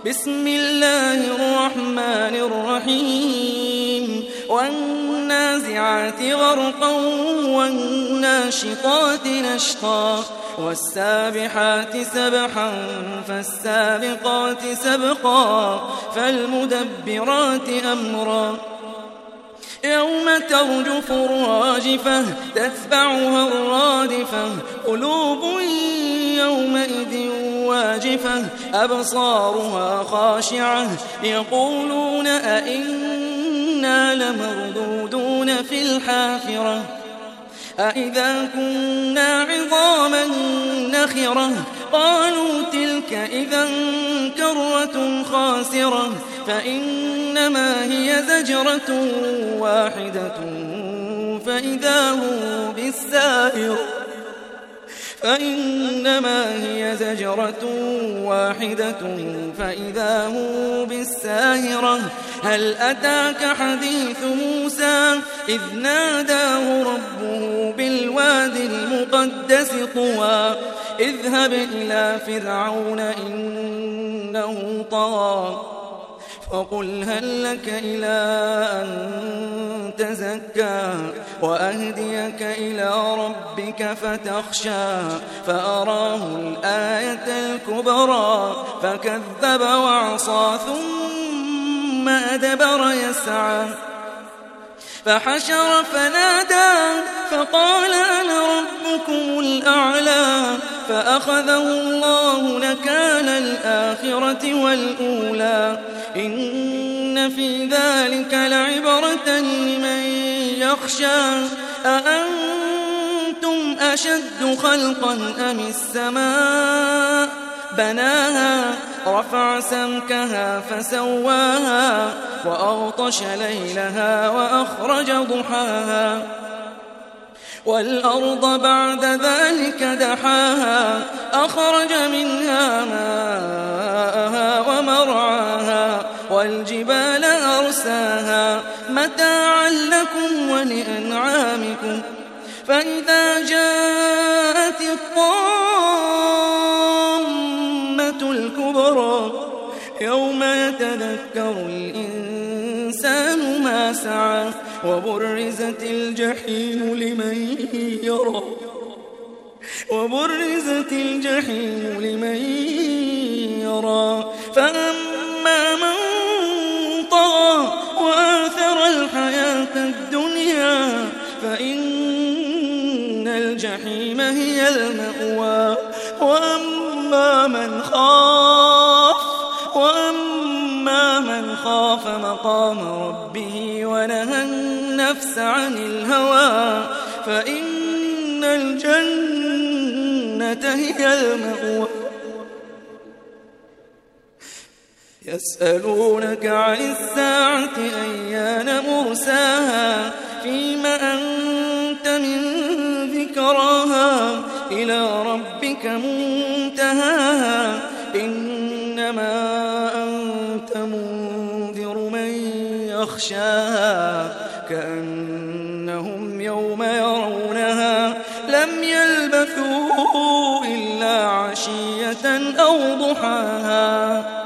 بسم الله الرحمن الرحيم والنازعات غرقا والناشطات نشطا والسابحات سبحا فالسابقات سبقا فالمدبرات أمرا يوم ترجف الراجفة تتبعها الرادفة قلوب يومئذ واجفة أبصارها خاشعة يقولون أئنا لمردودون في الحافرة أئذا كنا عظاما نخرة قالوا تلك إذا كرة خاسرة فإنما هي زجرة واحدة فإذا هم بالساهرة فإذا هم بالساهرة هل أتاك حديث موسى إذ ناداه ربه بالوادي المقدس طوى اذهب إلى فرعون إنه طغى فقل هل لك إلى أن تزكى وأهديك إلى ربك فتخشى فأراه الآية الكبرى فكذب وعصى ثم أدبر يسعى فحشر فنادى فقال أنا ربكم الأعلى فأخذه الله نكال الآخرة والأولى إن في ذلك لعبرة لمن يخشى أأنتم أشد خلقا أم السماء بناها رفع سمكها فسواها وأغطش ليلها وأخرج ضحاها والأرض بعد ذلك دحاها أخرج منها ماءها ومرعاها والجبال أرساها متاعا لكم ولأنعامكم فإذا جاءت الطامة الكبرى يوم يتذكر الإنسان ما سعى وبرزت الجحيم لمن يرى فأما من طغى وآثر الحياة الدنيا فإن الجحيم هي المأوى وأما من خاف مقام ربه ونهى النفس عن الهوى فإن الجنة هي المأوى يسألونك عن الساعة أيان مرساها فيم أنت من ذكراها إلى ربك منتهاها إنما أنت منذر من يخشاها كأنهم يوم يرونها لم يلبثوا إلا عشية أو ضحاها